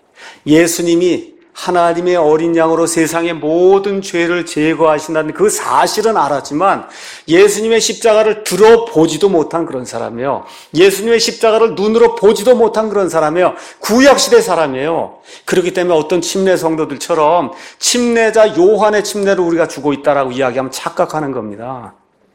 예수님이 하나님의 어린 양으로 세상의 모든 죄를 제거하신다는 그 사실은 알았지만 예수님의 십자가를 들어보지도 못한 그런 사람이에요. 예수님의 십자가를 눈으로 보지도 못한 그런 사람이에요. 구약시대 사람이에요. 그렇기 때문에 어떤 침례 성도들처럼 침례자 요한의 침례를 우리가 주고 있다라고 이야기하면 착각하는 겁니다.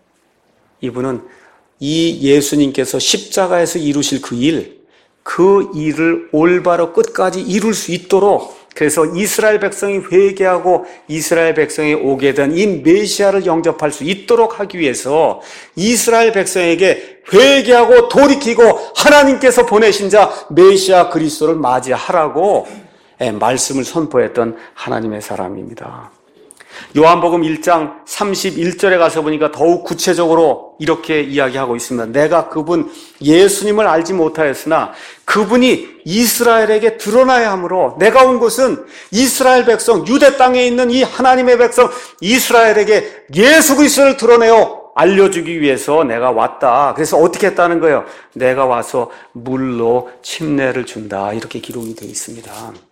이분은 이 예수님께서 십자가에서 이루실 그 일, 그 일을 올바로 끝까지 이룰 수 있도록 그래서 이스라엘 백성이 회개하고 이스라엘 백성이 오게 된 이 메시아를 영접할 수 있도록 하기 위해서 이스라엘 백성에게 회개하고 돌이키고 하나님께서 보내신 자 메시아 그리스도를 맞이하라고 말씀을 선포했던 하나님의 사람입니다. 요한복음 일 장 삼십일 절에 가서 보니까 더욱 구체적으로 이렇게 이야기하고 있습니다. 내가 그분 예수님을 알지 못하였으나 그분이 이스라엘에게 드러나야 하므로 내가 온 것은 이스라엘 백성, 유대 땅에 있는 이 하나님의 백성 이스라엘에게 예수 그리스도를 드러내어 알려주기 위해서 내가 왔다. 그래서 어떻게 했다는 거예요? 내가 와서 물로 침례를 준다. 이렇게 기록이 되어 있습니다.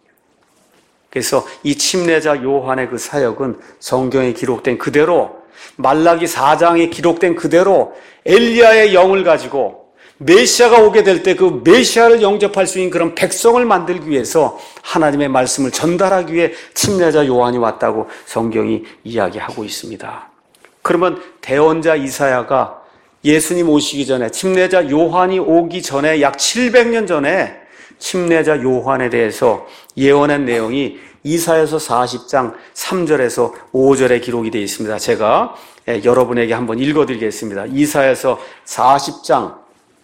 그래서 이 침례자 요한의 그 사역은 성경에 기록된 그대로 말라기 사 장에 기록된 그대로 엘리야의 영을 가지고 메시아가 오게 될 때 그 메시아를 영접할 수 있는 그런 백성을 만들기 위해서 하나님의 말씀을 전달하기 위해 침례자 요한이 왔다고 성경이 이야기하고 있습니다. 그러면 대언자 이사야가 예수님 오시기 전에, 침례자 요한이 오기 전에 약 칠백 년 전에 침례자 요한에 대해서 예언한 내용이 이사야서 사십 장 삼 절에서 오 절에 기록이 되어 있습니다. 제가 여러분에게 한번 읽어드리겠습니다. 이사야서 사십 장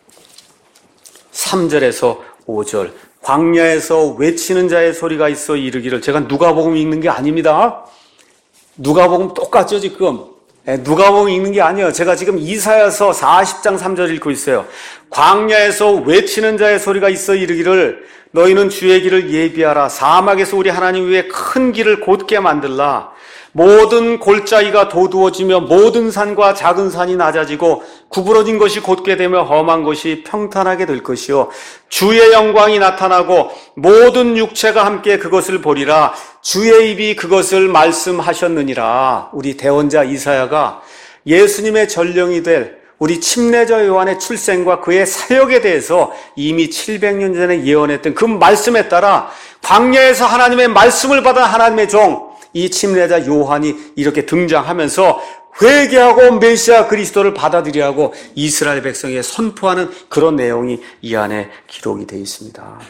삼 절에서 오 절. 광야에서 외치는 자의 소리가 있어 이르기를. 제가 누가복음 읽는 게 아닙니다. 누가복음 똑같죠 지금. 누가복음 읽는 게 아니에요. 제가 지금 이사야서 사십 장 삼 절 읽고 있어요. 광야에서 외치는 자의 소리가 있어 이르기를 너희는 주의 길을 예비하라. 사막에서 우리 하나님 위에 큰 길을 곧게 만들라. 모든 골짜기가 도두어지며 모든 산과 작은 산이 낮아지고 구부러진 것이 곧게 되며 험한 것이 평탄하게 될 것이요 주의 영광이 나타나고 모든 육체가 함께 그것을 보리라. 주의 입이 그것을 말씀하셨느니라. 우리 대언자 이사야가 예수님의 전령이 될 우리 침례자 요한의 출생과 그의 사역에 대해서 이미 칠백 년 전에 예언했던 그 말씀에 따라 광야에서 하나님의 말씀을 받은 하나님의 종 이 침례자 요한이 이렇게 등장하면서 회개하고 메시아 그리스도를 받아들이라고 이스라엘 백성에게 선포하는 그런 내용이 이 안에 기록이 되어 있습니다.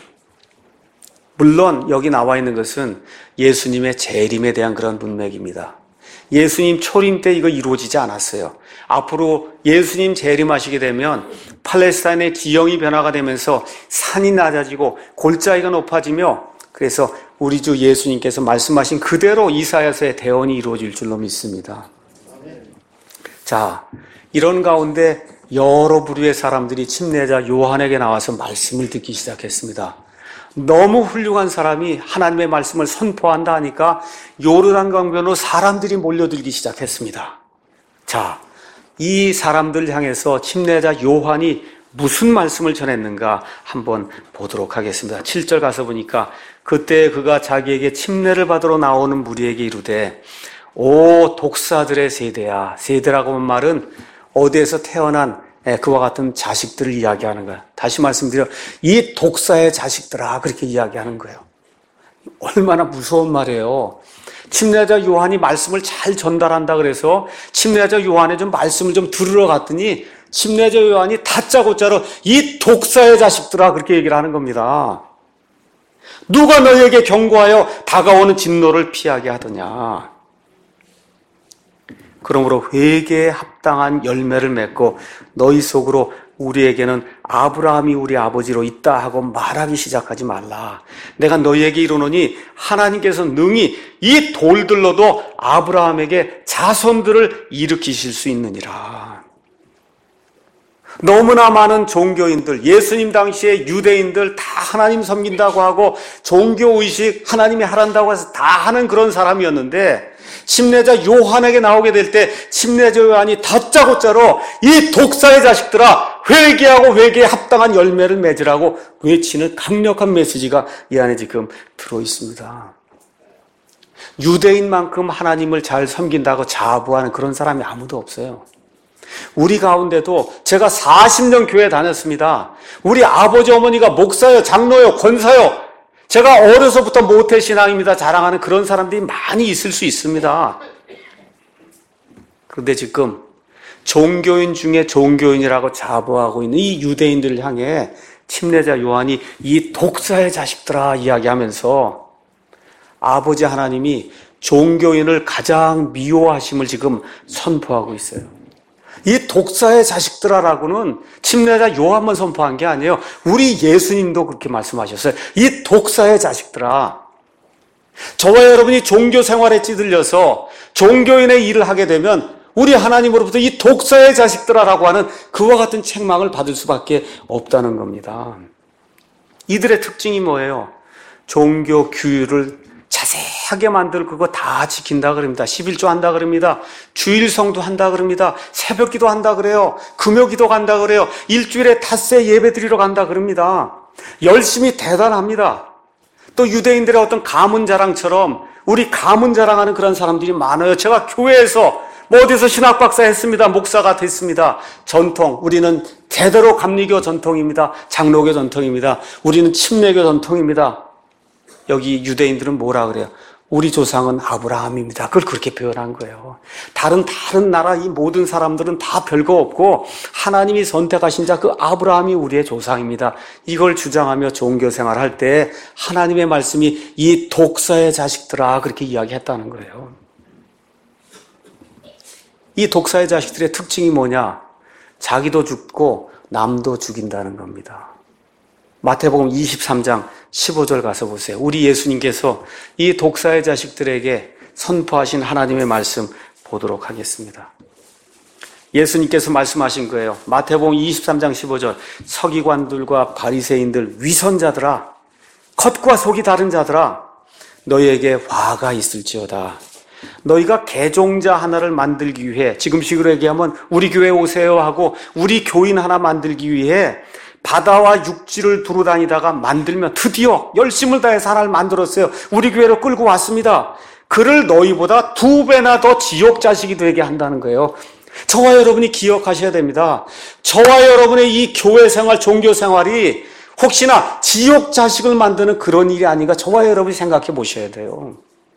물론 여기 나와 있는 것은 예수님의 재림에 대한 그런 문맥입니다. 예수님 초림 때 이거 이루어지지 않았어요. 앞으로 예수님 재림하시게 되면 팔레스타인의 지형이 변화가 되면서 산이 낮아지고 골짜기가 높아지며 그래서 우리 주 예수님께서 말씀하신 그대로 이사야서의 대언이 이루어질 줄로 믿습니다. 자, 이런 가운데 여러 부류의 사람들이 침례자 요한에게 나와서 말씀을 듣기 시작했습니다. 너무 훌륭한 사람이 하나님의 말씀을 선포한다 하니까 요르단 강변으로 사람들이 몰려들기 시작했습니다. 자, 이 사람들 향해서 침례자 요한이 무슨 말씀을 전했는가 한번 보도록 하겠습니다. 칠 절 가서 보니까 그때 그가 자기에게 침례를 받으러 나오는 무리에게 이르되 오 독사들의 세대야. 세대라고 하는 말은 어디에서 태어난 그와 같은 자식들을 이야기하는 거야. 다시 말씀드려 이 독사의 자식들아 그렇게 이야기하는 거예요. 얼마나 무서운 말이에요. 침례자 요한이 말씀을 잘 전달한다 그래서 침례자 요한의 좀 말씀을 좀 들으러 갔더니 침례자 요한이 다짜고짜로 이 독사의 자식들아 그렇게 얘기를 하는 겁니다. 누가 너희에게 경고하여 다가오는 진노를 피하게 하더냐. 그러므로 회개에 합당한 열매를 맺고 너희 속으로 우리에게는 아브라함이 우리 아버지로 있다 하고 말하기 시작하지 말라. 내가 너희에게 이르노니 하나님께서 능히 이 돌들로도 아브라함에게 자손들을 일으키실 수 있느니라. 너무나 많은 종교인들, 예수님 당시에 유대인들 다 하나님 섬긴다고 하고 종교의식 하나님이 하란다고 해서 다 하는 그런 사람이었는데 침례자 요한에게 나오게 될 때 침례자 요한이 다짜고짜로 이 독사의 자식들아 회개하고 회개에 합당한 열매를 맺으라고 외치는 강력한 메시지가 이 안에 지금 들어있습니다. 유대인만큼 하나님을 잘 섬긴다고 자부하는 그런 사람이 아무도 없어요. 우리 가운데도 제가 사십 년 교회 다녔습니다. 우리 아버지 어머니가 목사요, 장로요, 권사요. 제가 어려서부터 모태신앙입니다 자랑하는 그런 사람들이 많이 있을 수 있습니다. 그런데 지금 종교인 중에 종교인이라고 자부하고 있는 이 유대인들을 향해 침례자 요한이 이 독사의 자식들아 이야기하면서 아버지 하나님이 종교인을 가장 미워하심을 지금 선포하고 있어요. 이 독사의 자식들아라고는 침례자 요한만 선포한 게 아니에요. 우리 예수님도 그렇게 말씀하셨어요. 이 독사의 자식들아. 저와 여러분이 종교 생활에 찌들려서 종교인의 일을 하게 되면 우리 하나님으로부터 이 독사의 자식들아라고 하는 그와 같은 책망을 받을 수밖에 없다는 겁니다. 이들의 특징이 뭐예요? 종교 규율을 자세하게 만들 그거 다 지킨다 그럽니다. 십일조 한다 그럽니다. 주일성도 한다 그럽니다. 새벽기도 한다 그래요. 금요기도 간다 그래요. 일주일에 닷새 예배 드리러 간다 그럽니다. 열심히 대단합니다. 또 유대인들의 어떤 가문 자랑처럼 우리 가문 자랑하는 그런 사람들이 많아요. 제가 교회에서 뭐 어디서 신학 박사 했습니다. 목사가 됐습니다. 전통. 우리는 제대로 감리교 전통입니다. 장로교 전통입니다. 우리는 침례교 전통입니다. 여기 유대인들은 뭐라 그래요? 우리 조상은 아브라함입니다. 그걸 그렇게 표현한 거예요. 다른 다른 나라 이 모든 사람들은 다 별거 없고 하나님이 선택하신 자 그 아브라함이 우리의 조상입니다. 이걸 주장하며 종교 생활할 때 하나님의 말씀이 이 독사의 자식들아 그렇게 이야기했다는 거예요. 이 독사의 자식들의 특징이 뭐냐? 자기도 죽고 남도 죽인다는 겁니다. 마태복음 이십삼 장 십오 절 가서 보세요. 우리 예수님께서 이 독사의 자식들에게 선포하신 하나님의 말씀 보도록 하겠습니다. 예수님께서 말씀하신 거예요. 마태복음 이십삼 장 십오 절 서기관들과 바리새인들 위선자들아 겉과 속이 다른 자들아 너희에게 화가 있을지어다. 너희가 개종자 하나를 만들기 위해 지금식으로 얘기하면 우리 교회 오세요 하고 우리 교인 하나 만들기 위해 바다와 육지를 두루 다니다가 만들면 드디어 열심을 다해서 하나를 만들었어요. 우리 교회로 끌고 왔습니다. 그를 너희보다 두 배나 더 지옥 자식이 되게 한다는 거예요. 저와 여러분이 기억하셔야 됩니다. 저와 여러분의 이 교회 생활, 종교 생활이 혹시나 지옥 자식을 만드는 그런 일이 아닌가 저와 여러분이 생각해 보셔야 돼요.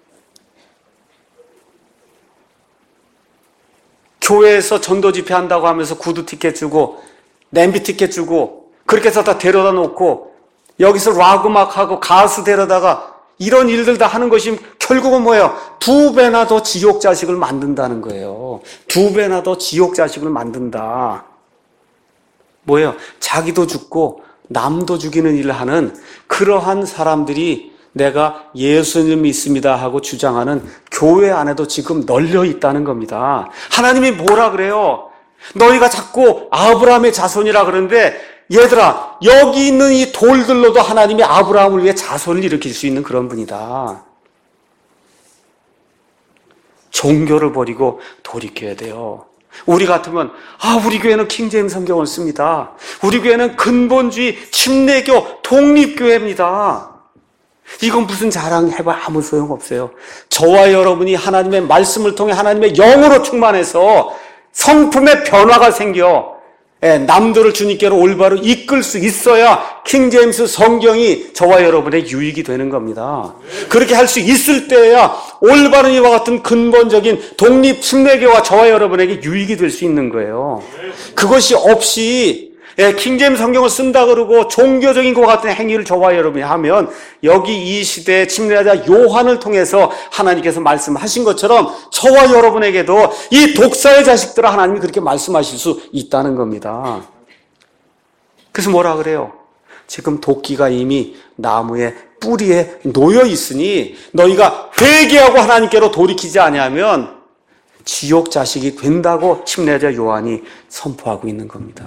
교회에서 전도 집회 한다고 하면서 구두 티켓 주고 냄비 티켓 주고 그렇게 해서 다 데려다 놓고 여기서 락 음악하고 가수 데려다가 이런 일들 다 하는 것이 결국은 뭐예요? 두 배나 더 지옥 자식을 만든다는 거예요. 두 배나 더 지옥 자식을 만든다. 뭐예요? 자기도 죽고 남도 죽이는 일을 하는 그러한 사람들이 내가 예수님 믿습니다 하고 주장하는 교회 안에도 지금 널려 있다는 겁니다. 하나님이 뭐라 그래요? 너희가 자꾸 아브라함의 자손이라 그러는데 얘들아 여기 있는 이 돌들로도 하나님이 아브라함을 위해 자손을 일으킬 수 있는 그런 분이다. 종교를 버리고 돌이켜야 돼요. 우리 같으면 아 우리 교회는 킹제임스 성경을 씁니다. 우리 교회는 근본주의 침례교 독립교회입니다. 이건 무슨 자랑해봐 아무 소용없어요. 저와 여러분이 하나님의 말씀을 통해 하나님의 영으로 충만해서 성품의 변화가 생겨 예, 남들을 주님께로 올바로 이끌 수 있어야 킹제임스 성경이 저와 여러분의 유익이 되는 겁니다. 그렇게 할 수 있을 때야 올바른 이와 같은 근본적인 독립 침례교와 저와 여러분에게 유익이 될 수 있는 거예요. 그것이 없이 예, 킹제임스 성경을 쓴다 그러고 종교적인 것 같은 행위를 저와 여러분이 하면 여기 이 시대의 침례자 요한을 통해서 하나님께서 말씀하신 것처럼 저와 여러분에게도 이 독사의 자식들아 하나님이 그렇게 말씀하실 수 있다는 겁니다. 그래서 뭐라 그래요? 지금 도끼가 이미 나무의 뿌리에 놓여 있으니 너희가 회개하고 하나님께로 돌이키지 아니하면 지옥 자식이 된다고 침례자 요한이 선포하고 있는 겁니다.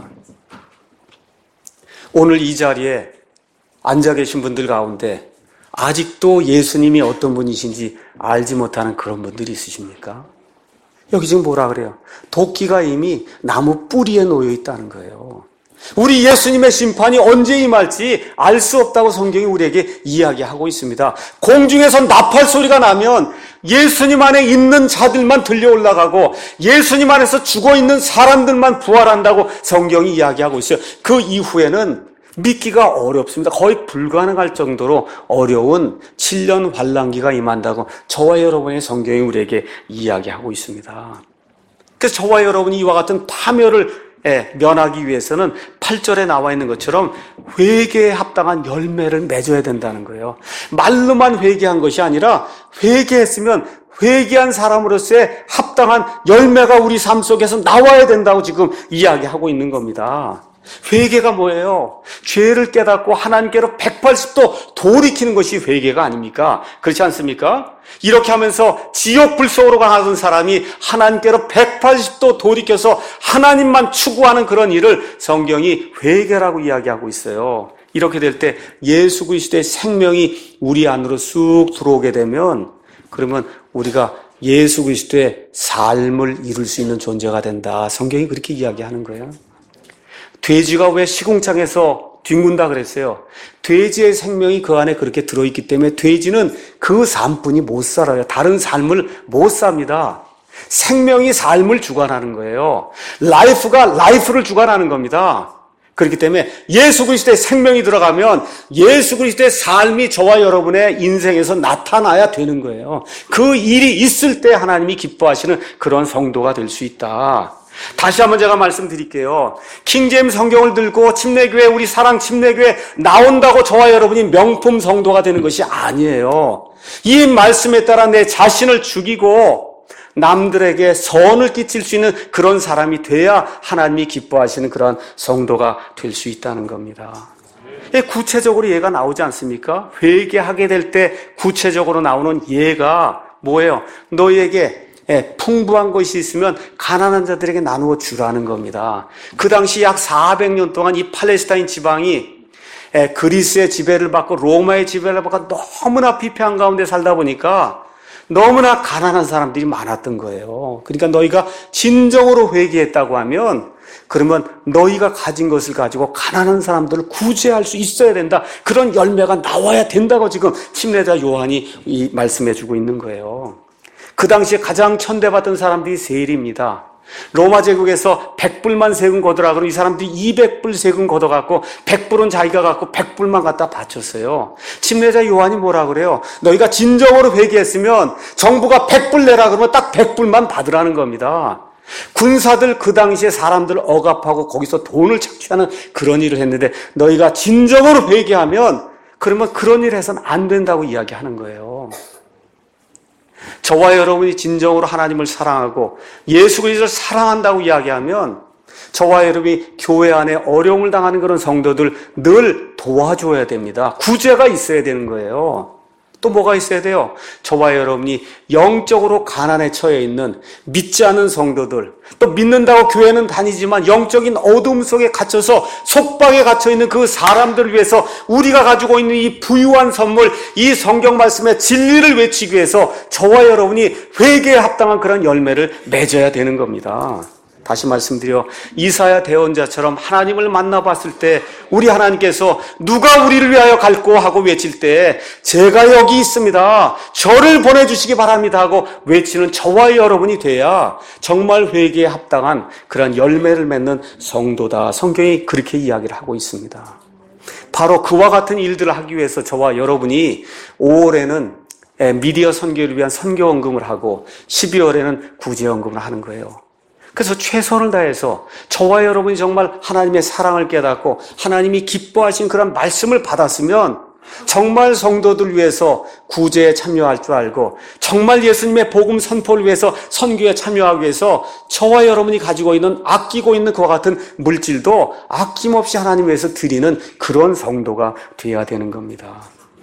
오늘 이 자리에 앉아 계신 분들 가운데 아직도 예수님이 어떤 분이신지 알지 못하는 그런 분들이 있으십니까? 여기 지금 뭐라 그래요? 도끼가 이미 나무 뿌리에 놓여 있다는 거예요. 우리 예수님의 심판이 언제 임할지 알 수 없다고 성경이 우리에게 이야기하고 있습니다. 공중에서 나팔 소리가 나면 예수님 안에 있는 자들만 들려 올라가고 예수님 안에서 죽어있는 사람들만 부활한다고 성경이 이야기하고 있어요. 그 이후에는 믿기가 어렵습니다. 거의 불가능할 정도로 어려운 칠 년 환란기가 임한다고 저와 여러분의 성경이 우리에게 이야기하고 있습니다. 그래서 저와 여러분이 이와 같은 파멸을 면하기 위해서는 팔 절에 나와 있는 것처럼 회개에 합당한 열매를 맺어야 된다는 거예요. 말로만 회개한 것이 아니라 회개했으면 회개한 사람으로서의 합당한 열매가 우리 삶 속에서 나와야 된다고 지금 이야기하고 있는 겁니다. 회개가 뭐예요? 죄를 깨닫고 하나님께로 백팔십 도 돌이키는 것이 회개가 아닙니까? 그렇지 않습니까? 이렇게 하면서 지옥 불 속으로 가는 사람이 하나님께로 백팔십 도 돌이켜서 하나님만 추구하는 그런 일을 성경이 회개라고 이야기하고 있어요. 이렇게 될 때 예수 그리스도의 생명이 우리 안으로 쑥 들어오게 되면 그러면 우리가 예수 그리스도의 삶을 이룰 수 있는 존재가 된다. 성경이 그렇게 이야기하는 거예요. 돼지가 왜 시궁창에서 뒹군다 그랬어요? 돼지의 생명이 그 안에 그렇게 들어있기 때문에 돼지는 그 삶뿐이 못 살아요. 다른 삶을 못 삽니다. 생명이 삶을 주관하는 거예요. 라이프가 라이프를 주관하는 겁니다. 그렇기 때문에 예수 그리스도의 생명이 들어가면 예수 그리스도의 삶이 저와 여러분의 인생에서 나타나야 되는 거예요. 그 일이 있을 때 하나님이 기뻐하시는 그런 성도가 될 수 있다. 다시 한번 제가 말씀드릴게요. 킹제임스 성경을 들고 침례교회, 우리 사랑 침례교회 나온다고 저와 여러분이 명품 성도가 되는 것이 아니에요. 이 말씀에 따라 내 자신을 죽이고 남들에게 선을 끼칠 수 있는 그런 사람이 돼야 하나님이 기뻐하시는 그런 성도가 될 수 있다는 겁니다. 구체적으로 예가 나오지 않습니까? 회개하게 될 때 구체적으로 나오는 예가 뭐예요? 너희에게 풍부한 것이 있으면 가난한 자들에게 나누어 주라는 겁니다. 그 당시 약 사백 년 동안 이 팔레스타인 지방이 그리스의 지배를 받고 로마의 지배를 받고 너무나 피폐한 가운데 살다 보니까 너무나 가난한 사람들이 많았던 거예요. 그러니까 너희가 진정으로 회개했다고 하면 그러면 너희가 가진 것을 가지고 가난한 사람들을 구제할 수 있어야 된다. 그런 열매가 나와야 된다고 지금 침례자 요한이 이 말씀해주고 있는 거예요. 그 당시에 가장 천대받던 사람들이 세리입니다. 로마 제국에서 백 불만 세금 걷으라 그러면 이 사람들이 이백 불 세금 걷어갖고 백 불은 자기가 갖고 백 불만 갖다 바쳤어요. 침례자 요한이 뭐라 그래요? 너희가 진정으로 회개했으면 정부가 백 불 내라 그러면 딱 백 불만 받으라는 겁니다. 군사들 그 당시에 사람들을 억압하고 거기서 돈을 착취하는 그런 일을 했는데 너희가 진정으로 회개하면 그러면 그런 일을 해서는 안 된다고 이야기하는 거예요. 저와 여러분이 진정으로 하나님을 사랑하고 예수 그리스도를 사랑한다고 이야기하면 저와 여러분이 교회 안에 어려움을 당하는 그런 성도들 늘 도와줘야 됩니다. 구제가 있어야 되는 거예요. 또 뭐가 있어야 돼요? 저와 여러분이 영적으로 가난에 처해 있는 믿지 않는 성도들, 또 믿는다고 교회는 다니지만 영적인 어둠 속에 갇혀서 속박에 갇혀 있는 그 사람들을 위해서 우리가 가지고 있는 이 부유한 선물, 이 성경 말씀의 진리를 외치기 위해서 저와 여러분이 회개에 합당한 그런 열매를 맺어야 되는 겁니다. 다시 말씀드려 이사야 대언자처럼 하나님을 만나봤을 때 우리 하나님께서 누가 우리를 위하여 갈고 하고 외칠 때 제가 여기 있습니다. 저를 보내주시기 바랍니다 하고 외치는 저와 여러분이 돼야 정말 회개에 합당한 그런 열매를 맺는 성도다. 성경이 그렇게 이야기를 하고 있습니다. 바로 그와 같은 일들을 하기 위해서 저와 여러분이 오월에는 미디어 선교를 위한 선교헌금을 하고 십이월에는 구제헌금을 하는 거예요. 그래서 최선을 다해서 저와 여러분이 정말 하나님의 사랑을 깨닫고 하나님이 기뻐하신 그런 말씀을 받았으면 정말 성도들 위해서 구제에 참여할 줄 알고 정말 예수님의 복음 선포를 위해서 선교에 참여하기 위해서 저와 여러분이 가지고 있는 아끼고 있는 그와 같은 물질도 아낌없이 하나님 위해서 드리는 그런 성도가 되어야 되는 겁니다.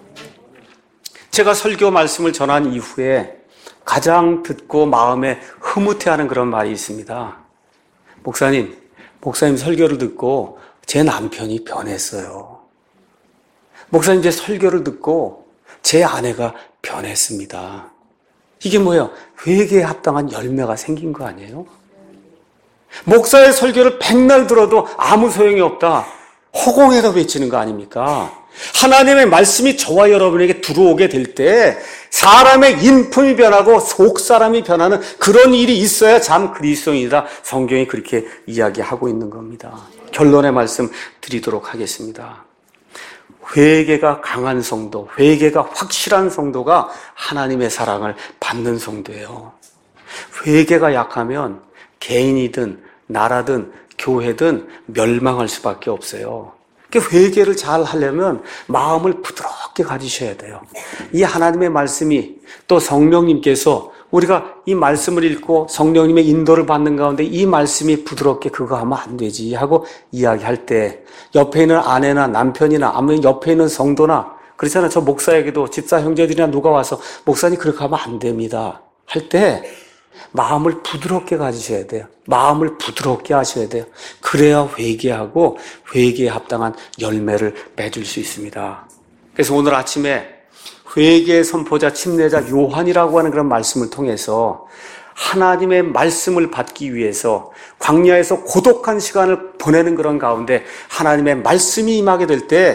제가 설교 말씀을 전한 이후에 가장 듣고 마음에 흐뭇해하는 그런 말이 있습니다. 목사님, 목사님 설교를 듣고 제 남편이 변했어요. 목사님 제 설교를 듣고 제 아내가 변했습니다. 이게 뭐예요? 회개에 합당한 열매가 생긴 거 아니에요? 목사의 설교를 백날 들어도 아무 소용이 없다. 허공에다 외치는 거 아닙니까? 하나님의 말씀이 저와 여러분에게 들어오게 될 때 사람의 인품이 변하고 속사람이 변하는 그런 일이 있어야 참 그리스도인이다. 성경이 그렇게 이야기하고 있는 겁니다. 결론의 말씀 드리도록 하겠습니다. 회개가 강한 성도, 회개가 확실한 성도가 하나님의 사랑을 받는 성도예요. 회개가 약하면 개인이든 나라든 교회든 멸망할 수밖에 없어요. 회개를 잘 하려면 마음을 부드럽게 가지셔야 돼요. 이 하나님의 말씀이 또 성령님께서 우리가 이 말씀을 읽고 성령님의 인도를 받는 가운데 이 말씀이 부드럽게 그거 하면 안 되지 하고 이야기할 때 옆에 있는 아내나 남편이나 아니면 옆에 있는 성도나 그렇잖아요. 저 목사에게도 집사 형제들이나 누가 와서 목사님 그렇게 하면 안 됩니다 할 때 마음을 부드럽게 가지셔야 돼요. 마음을 부드럽게 하셔야 돼요. 그래야 회개하고 회개에 합당한 열매를 맺을 수 있습니다. 그래서 오늘 아침에 회개의 선포자 침례자 요한이라고 하는 그런 말씀을 통해서 하나님의 말씀을 받기 위해서 광야에서 고독한 시간을 보내는 그런 가운데 하나님의 말씀이 임하게 될 때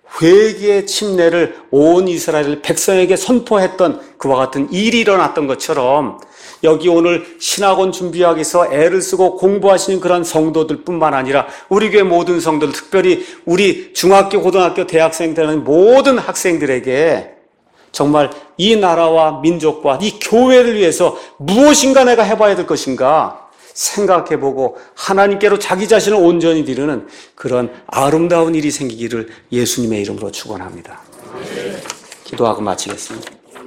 회개의 침례를 온 이스라엘 백성에게 선포했던 그와 같은 일이 일어났던 것처럼 여기 오늘 신학원 준비하기 위해서 애를 쓰고 공부하시는 그런 성도들 뿐만 아니라 우리 교회 모든 성도들, 특별히 우리 중학교, 고등학교, 대학생 되는 모든 학생들에게 정말 이 나라와 민족과 이 교회를 위해서 무엇인가 내가 해봐야 될 것인가 생각해보고 하나님께로 자기 자신을 온전히 드리는 그런 아름다운 일이 생기기를 예수님의 이름으로 축원합니다. 기도하고 마치겠습니다.